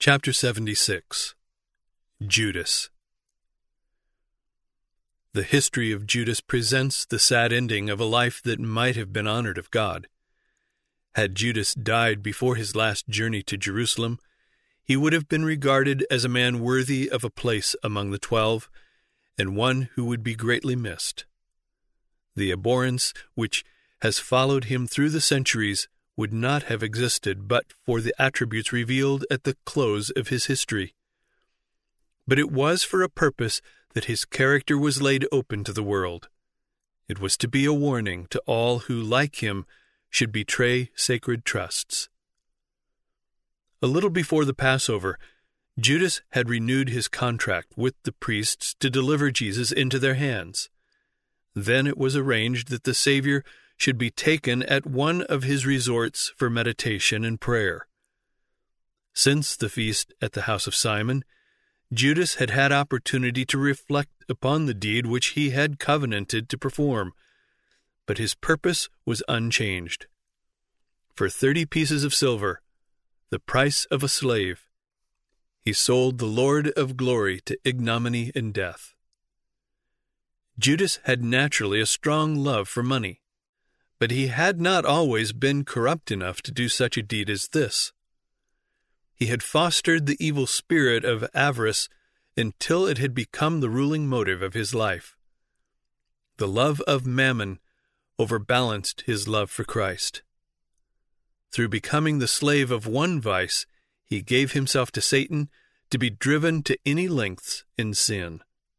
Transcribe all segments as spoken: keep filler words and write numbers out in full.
Chapter seventy-six. Judas. The history of Judas presents the sad ending of a life that might have been honored of God. Had Judas died before his last journey to Jerusalem, he would have been regarded as a man worthy of a place among the twelve, and one who would be greatly missed. The abhorrence which has followed him through the centuries would not have existed but for the attributes revealed at the close of his history. But it was for a purpose that his character was laid open to the world. It was to be a warning to all who, like him, should betray sacred trusts. A little before the Passover, Judas had renewed his contract with the priests to deliver Jesus into their hands. Then it was arranged that the Savior should be taken at one of his resorts for meditation and prayer. Since the feast at the house of Simon, Judas had had opportunity to reflect upon the deed which he had covenanted to perform, but his purpose was unchanged. For thirty pieces of silver, the price of a slave, he sold the Lord of glory to ignominy and death. Judas had naturally a strong love for money, but he had not always been corrupt enough to do such a deed as this. He had fostered the evil spirit of avarice until it had become the ruling motive of his life. The love of mammon overbalanced his love for Christ. Through becoming the slave of one vice, he gave himself to Satan to be driven to any lengths in sin.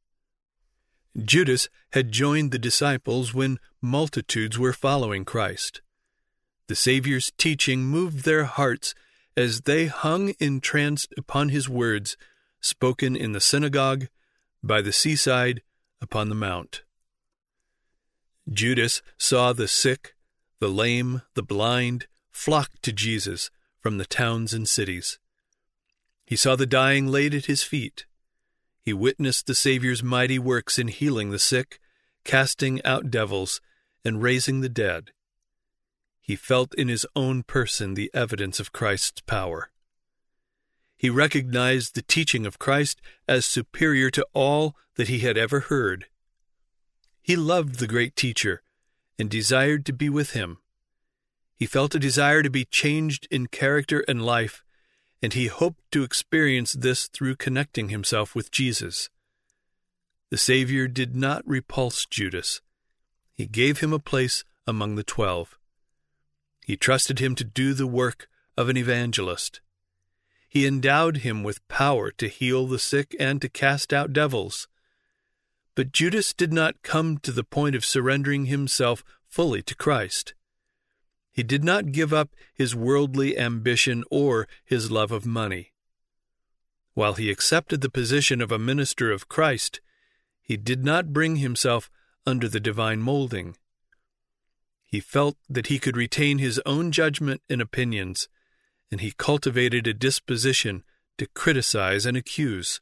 Judas had joined the disciples when multitudes were following Christ. The Savior's teaching moved their hearts as they hung entranced upon his words, spoken in the synagogue, by the seaside, upon the mount. Judas saw the sick, the lame, the blind, flock to Jesus from the towns and cities. He saw the dying laid at his feet. He witnessed the Savior's mighty works in healing the sick, casting out devils, and raising the dead. He felt in his own person the evidence of Christ's power. He recognized the teaching of Christ as superior to all that he had ever heard. He loved the great teacher and desired to be with him. He felt a desire to be changed in character and life, and he hoped to experience this through connecting himself with Jesus. The Savior did not repulse Judas. He gave him a place among the twelve. He trusted him to do the work of an evangelist. He endowed him with power to heal the sick and to cast out devils. But Judas did not come to the point of surrendering himself fully to Christ. He did not give up his worldly ambition or his love of money. While he accepted the position of a minister of Christ, he did not bring himself under the divine molding. He felt that he could retain his own judgment and opinions, and he cultivated a disposition to criticize and accuse.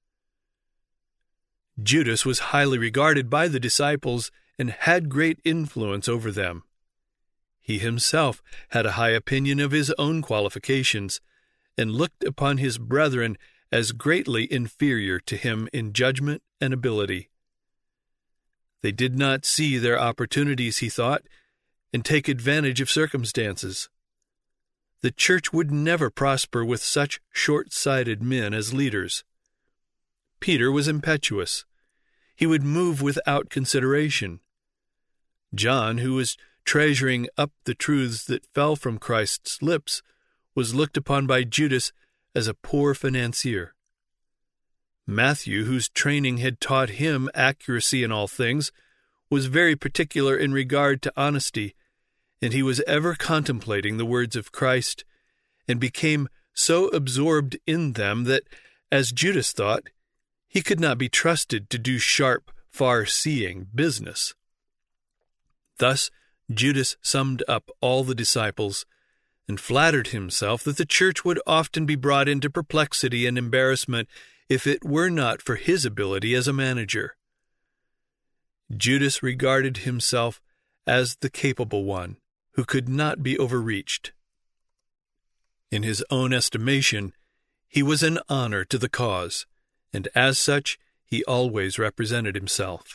Judas was highly regarded by the disciples and had great influence over them. He himself had a high opinion of his own qualifications, and looked upon his brethren as greatly inferior to him in judgment and ability. They did not see their opportunities, he thought, and take advantage of circumstances. The church would never prosper with such short-sighted men as leaders. Peter was impetuous. He would move without consideration. John, who was treasuring up the truths that fell from Christ's lips, was looked upon by Judas as a poor financier. Matthew, whose training had taught him accuracy in all things, was very particular in regard to honesty, and he was ever contemplating the words of Christ, and became so absorbed in them that, as Judas thought, he could not be trusted to do sharp, far-seeing business. Thus, Judas summed up all the disciples and flattered himself that the church would often be brought into perplexity and embarrassment if it were not for his ability as a manager. Judas regarded himself as the capable one, who could not be overreached. In his own estimation, He was an honor to the cause, and as such, he always represented himself.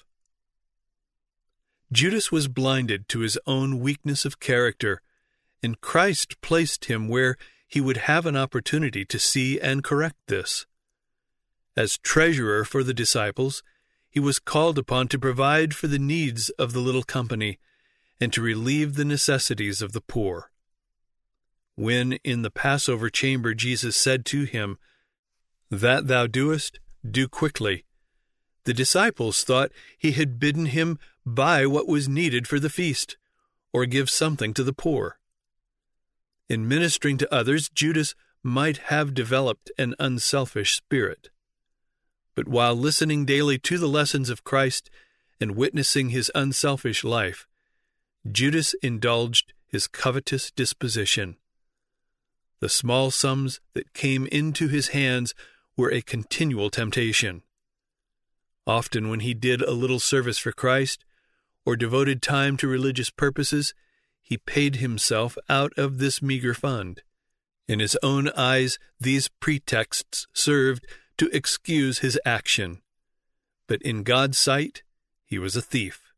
Judas was blinded to his own weakness of character, and Christ placed him where he would have an opportunity to see and correct this. As treasurer for the disciples, he was called upon to provide for the needs of the little company and to relieve the necessities of the poor. When in the Passover chamber Jesus said to him, "That thou doest, do quickly," the disciples thought he had bidden him buy what was needed for the feast, or give something to the poor. In ministering to others, Judas might have developed an unselfish spirit. But while listening daily to the lessons of Christ and witnessing his unselfish life, Judas indulged his covetous disposition. The small sums that came into his hands were a continual temptation. Often when he did a little service for Christ, or devoted time to religious purposes, he paid himself out of this meager fund. In his own eyes, these pretexts served to excuse his action, but in God's sight, he was a thief.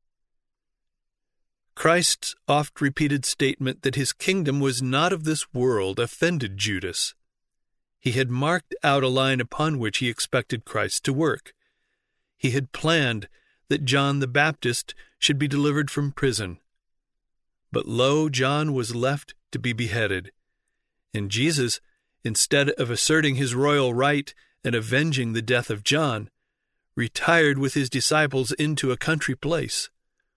Christ's oft-repeated statement that his kingdom was not of this world offended Judas. He had marked out a line upon which he expected Christ to work. He had planned that John the Baptist should be delivered from prison. But lo, John was left to be beheaded, and Jesus, instead of asserting his royal right and avenging the death of John, retired with his disciples into a country place.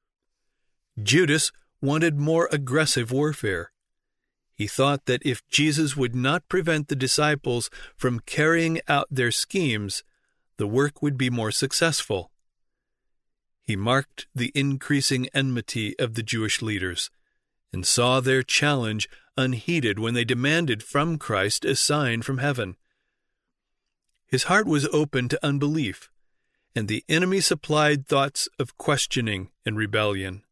Judas wanted more aggressive warfare. He thought that if Jesus would not prevent the disciples from carrying out their schemes, the work would be more successful. He marked the increasing enmity of the Jewish leaders and saw their challenge unheeded when they demanded from Christ a sign from heaven. His heart was open to unbelief, and the enemy supplied thoughts of questioning and rebellion.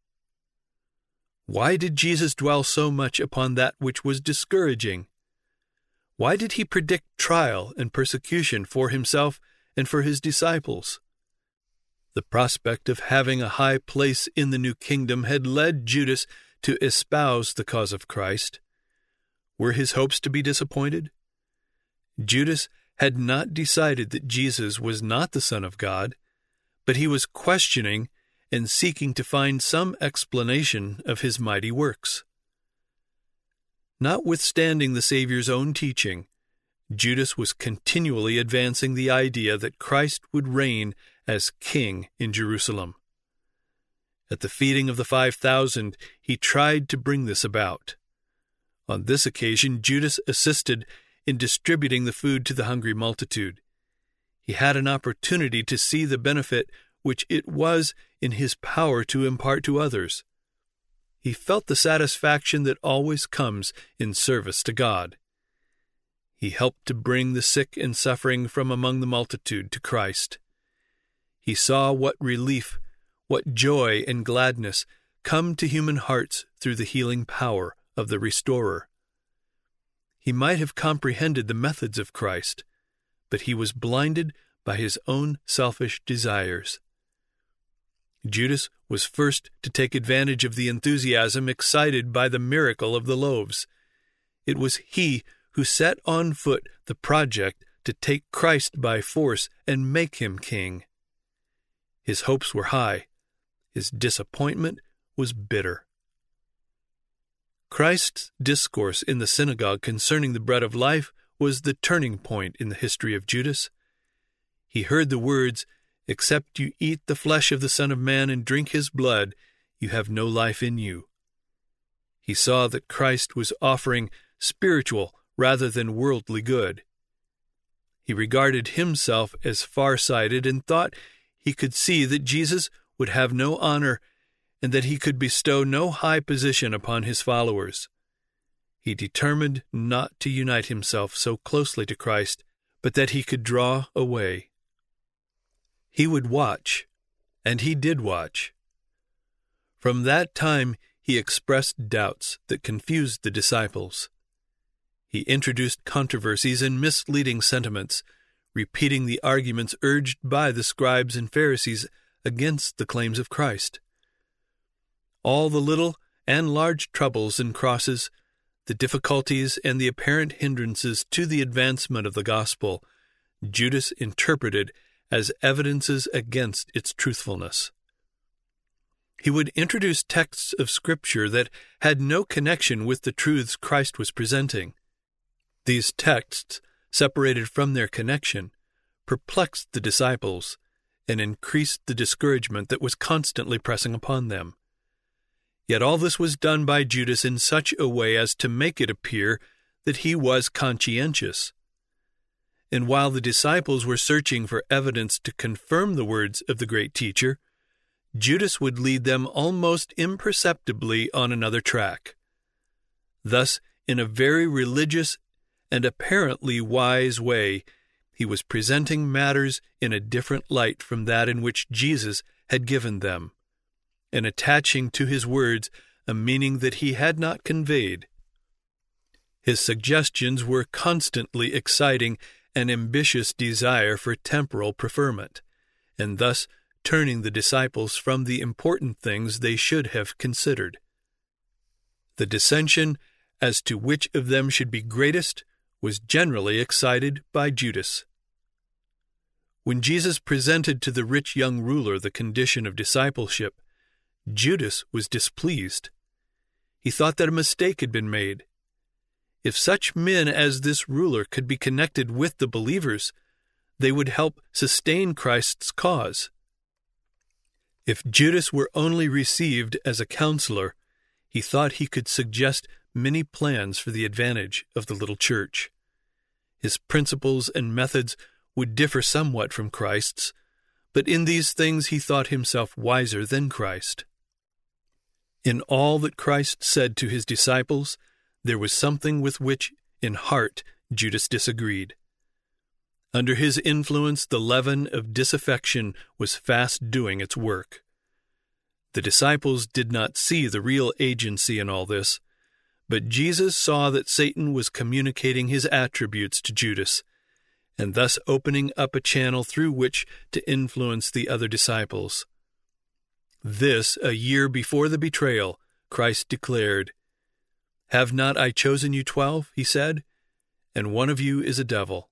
Why did Jesus dwell so much upon that which was discouraging? Why did he predict trial and persecution for himself and for his disciples? The prospect of having a high place in the new kingdom had led Judas to espouse the cause of Christ. Were his hopes to be disappointed? Judas had not decided that Jesus was not the Son of God, but he was questioning and seeking to find some explanation of his mighty works. Notwithstanding the Savior's own teaching, Judas was continually advancing the idea that Christ would reign as king in Jerusalem. At the feeding of the five thousand, he tried to bring this about. On this occasion, Judas assisted in distributing the food to the hungry multitude. He had an opportunity to see the benefit which it was in his power to impart to others. He felt the satisfaction that always comes in service to God. He helped to bring the sick and suffering from among the multitude to Christ. He saw what relief, what joy and gladness come to human hearts through the healing power of the Restorer. He might have comprehended the methods of Christ, but he was blinded by his own selfish desires. Judas was first to take advantage of the enthusiasm excited by the miracle of the loaves. It was he who set on foot the project to take Christ by force and make him king. His hopes were high. His disappointment was bitter. Christ's discourse in the synagogue concerning the bread of life was the turning point in the history of Judas. He heard the words, "Except you eat the flesh of the Son of Man and drink his blood, you have no life in you." He saw that Christ was offering spiritual rather than worldly good. He regarded himself as far-sighted and thought he could see that Jesus would have no honor and that he could bestow no high position upon his followers. He determined not to unite himself so closely to Christ, but that he could draw away. He would watch, and he did watch. From that time he expressed doubts that confused the disciples. He introduced controversies and misleading sentiments, repeating the arguments urged by the scribes and Pharisees against the claims of Christ. All the little and large troubles and crosses, the difficulties and the apparent hindrances to the advancement of the gospel, Judas interpreted as evidences against its truthfulness. He would introduce texts of Scripture that had no connection with the truths Christ was presenting. These texts, separated from their connection, perplexed the disciples and increased the discouragement that was constantly pressing upon them. Yet all this was done by Judas in such a way as to make it appear that he was conscientious. And while the disciples were searching for evidence to confirm the words of the great teacher, Judas would lead them almost imperceptibly on another track. Thus, in a very religious and apparently wise way, he was presenting matters in a different light from that in which Jesus had given them, and attaching to his words a meaning that he had not conveyed. His suggestions were constantly exciting an ambitious desire for temporal preferment, and thus turning the disciples from the important things they should have considered. The dissension as to which of them should be greatest was generally excited by Judas. When Jesus presented to the rich young ruler the condition of discipleship, Judas was displeased. He thought that a mistake had been made. If such men as this ruler could be connected with the believers, they would help sustain Christ's cause. If Judas were only received as a counselor, he thought he could suggest many plans for the advantage of the little church. His principles and methods would differ somewhat from Christ's, but in these things he thought himself wiser than Christ. In all that Christ said to his disciples, there was something with which, in heart, Judas disagreed. Under his influence, the leaven of disaffection was fast doing its work. The disciples did not see the real agency in all this, but Jesus saw that Satan was communicating his attributes to Judas, and thus opening up a channel through which to influence the other disciples. This, a year before the betrayal, Christ declared, "Have not I chosen you twelve," he said, "and one of you is a devil."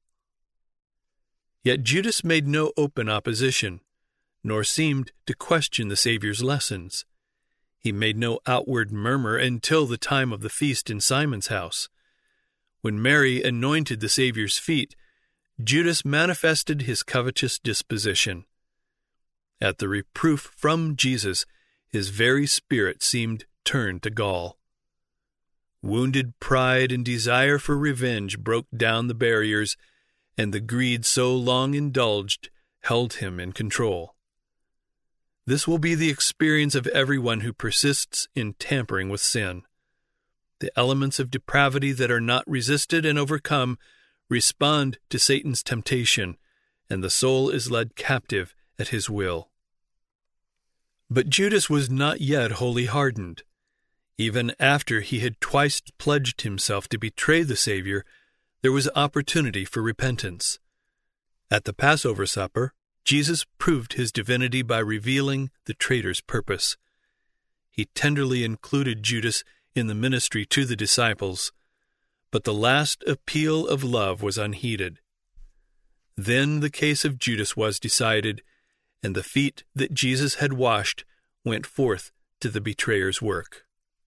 Yet Judas made no open opposition, nor seemed to question the Savior's lessons. He made no outward murmur until the time of the feast in Simon's house. When Mary anointed the Savior's feet, Judas manifested his covetous disposition. At the reproof from Jesus, his very spirit seemed turned to gall. Wounded pride and desire for revenge broke down the barriers, and the greed so long indulged held him in control. This will be the experience of everyone who persists in tampering with sin. The elements of depravity that are not resisted and overcome respond to Satan's temptation, and the soul is led captive at his will. But Judas was not yet wholly hardened. Even after he had twice pledged himself to betray the Savior, there was opportunity for repentance. At the Passover supper, Jesus proved his divinity by revealing the traitor's purpose. He tenderly included Judas in the ministry to the disciples, but the last appeal of love was unheeded. Then the case of Judas was decided, and the feet that Jesus had washed went forth to the betrayer's work.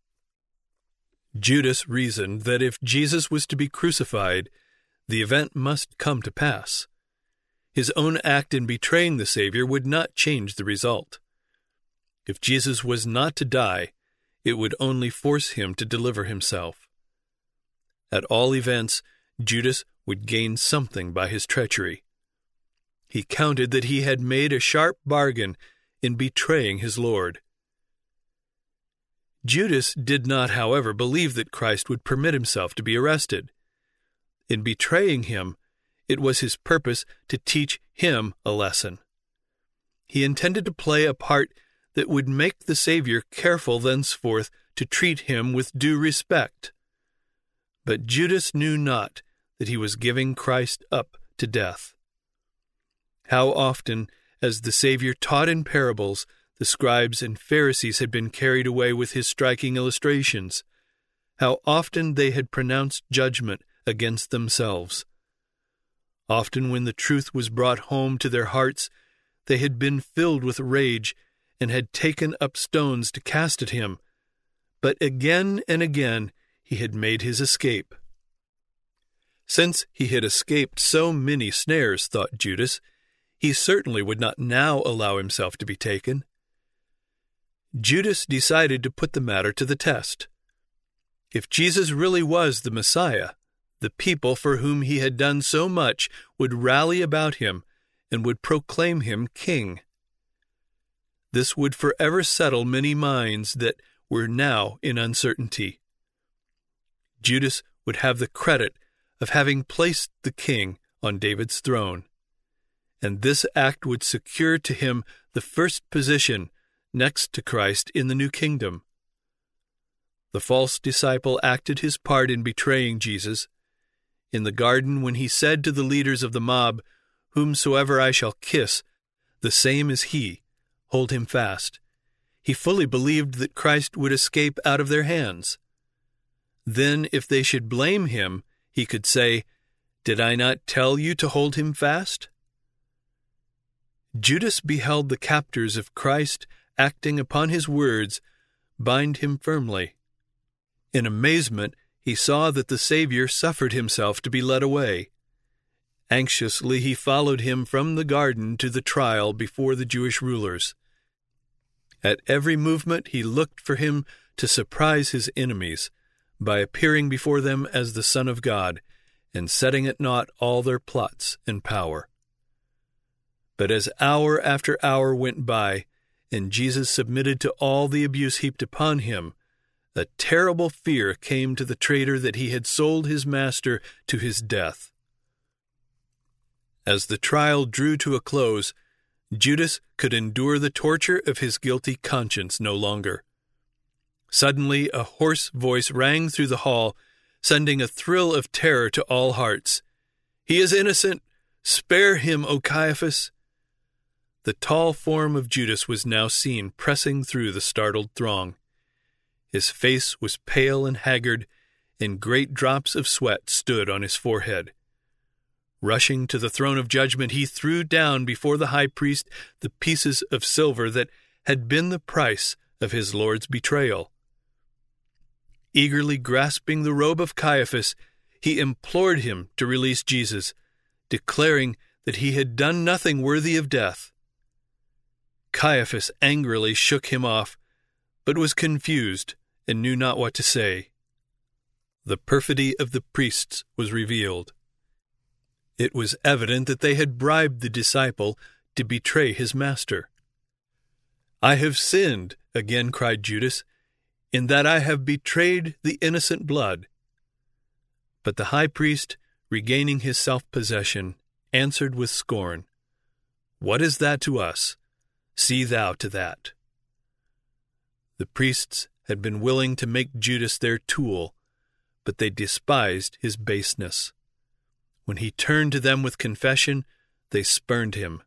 Judas reasoned that if Jesus was to be crucified, the event must come to pass. His own act in betraying the Savior would not change the result. If Jesus was not to die, it would only force him to deliver himself. At all events, Judas would gain something by his treachery. He counted that he had made a sharp bargain in betraying his Lord. Judas did not, however, believe that Christ would permit himself to be arrested. In betraying him, it was his purpose to teach him a lesson. He intended to play a part that would make the Savior careful thenceforth to treat him with due respect. But Judas knew not that he was giving Christ up to death. How often, as the Savior taught in parables, the scribes and Pharisees had been carried away with his striking illustrations. How often they had pronounced judgment against themselves. Often when the truth was brought home to their hearts, they had been filled with rage and had taken up stones to cast at him. But again and again he had made his escape. Since he had escaped so many snares, thought Judas, he certainly would not now allow himself to be taken. Judas decided to put the matter to the test. If Jesus really was the Messiah, the people for whom he had done so much would rally about him and would proclaim him king. This would forever settle many minds that were now in uncertainty. Judas would have the credit of having placed the king on David's throne, and this act would secure to him the first position next to Christ in the new kingdom. The false disciple acted his part in betraying Jesus. In the garden, when he said to the leaders of the mob, "Whomsoever I shall kiss, the same is he, hold him fast," he fully believed that Christ would escape out of their hands. Then, if they should blame him, he could say, "Did I not tell you to hold him fast?" Judas beheld the captors of Christ acting upon his words bind him firmly. In amazement, he saw that the Savior suffered himself to be led away. Anxiously he followed him from the garden to the trial before the Jewish rulers. At every movement he looked for him to surprise his enemies by appearing before them as the Son of God and setting at naught all their plots and power. But as hour after hour went by, and Jesus submitted to all the abuse heaped upon him, a terrible fear came to the traitor that he had sold his master to his death. As the trial drew to a close, Judas could endure the torture of his guilty conscience no longer. Suddenly a hoarse voice rang through the hall, sending a thrill of terror to all hearts. "He is innocent! Spare him, O Caiaphas!" The tall form of Judas was now seen pressing through the startled throng. His face was pale and haggard, and great drops of sweat stood on his forehead. Rushing to the throne of judgment, he threw down before the high priest the pieces of silver that had been the price of his Lord's betrayal. Eagerly grasping the robe of Caiaphas, he implored him to release Jesus, declaring that he had done nothing worthy of death. Caiaphas angrily shook him off, but was confused and knew not what to say. The perfidy of the priests was revealed. It was evident that they had bribed the disciple to betray his master. "I have sinned," again cried Judas, "in that I have betrayed the innocent blood." But the high priest, regaining his self-possession, answered with scorn, "What is that to us? See thou to that." The priests had been willing to make Judas their tool, but they despised his baseness. When he turned to them with confession, they spurned him.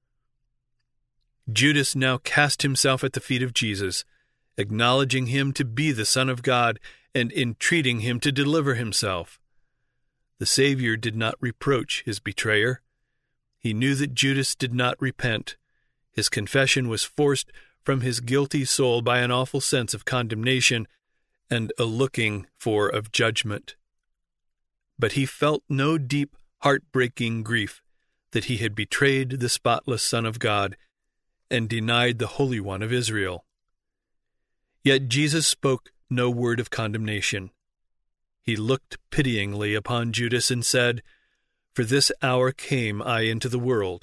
Judas now cast himself at the feet of Jesus, acknowledging him to be the Son of God and entreating him to deliver himself. The Savior did not reproach his betrayer. He knew that Judas did not repent. His confession was forced from his guilty soul by an awful sense of condemnation and a looking for of judgment. But he felt no deep, heart-breaking grief that he had betrayed the spotless Son of God and denied the Holy One of Israel. Yet Jesus spoke no word of condemnation. He looked pityingly upon Judas and said, "For this hour came I into the world."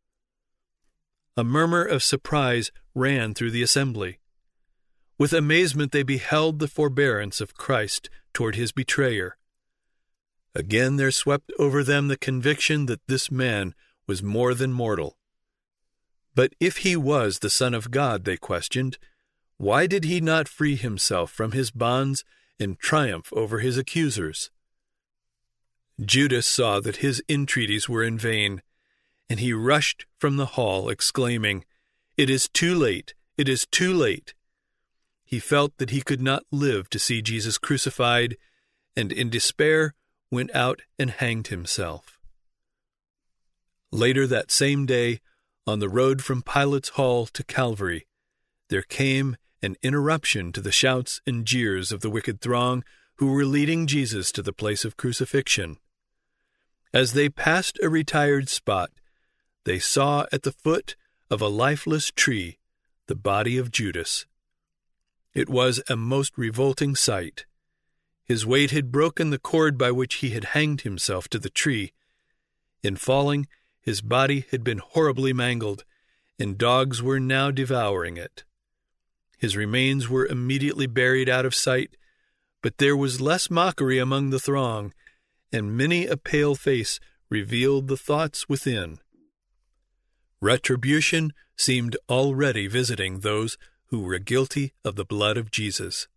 A murmur of surprise ran through the assembly. With amazement they beheld the forbearance of Christ toward his betrayer. Again there swept over them the conviction that this man was more than mortal. But if he was the Son of God, they questioned, why did he not free himself from his bonds and triumph over his accusers. Judas saw that his entreaties were in vain, and he rushed from the hall, exclaiming, "It is too late! It is too late!" He felt that he could not live to see Jesus crucified, and in despair went out and hanged himself. Later that same day, on the road from Pilate's hall to Calvary, there came an interruption to the shouts and jeers of the wicked throng who were leading Jesus to the place of crucifixion. As they passed a retired spot, they saw at the foot of a lifeless tree the body of Judas. It was a most revolting sight. His weight had broken the cord by which he had hanged himself to the tree. In falling, his body had been horribly mangled, and dogs were now devouring it. His remains were immediately buried out of sight, but there was less mockery among the throng, and many a pale face revealed the thoughts within. Retribution seemed already visiting those who were guilty of the blood of Jesus.